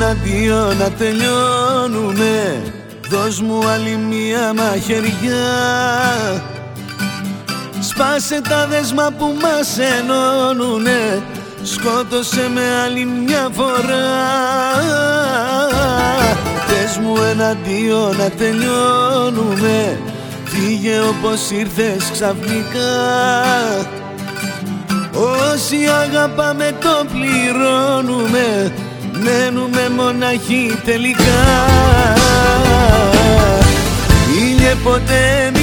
εναντίον να τελειώνουμε. Δώσ' μου άλλη μία μαχαιριά. Σπάσε τα δέσμα που μας ενώνουνε. Σκότωσε με άλλη μια φορά. Πες μου εναντίον να τελειώνουμε. Φύγε όπως ήρθες ξαφνικά. Όσοι αγαπάμε το πληρώνουμε. Μένουμε μοναχοί τελικά. Ήλιε ποτέ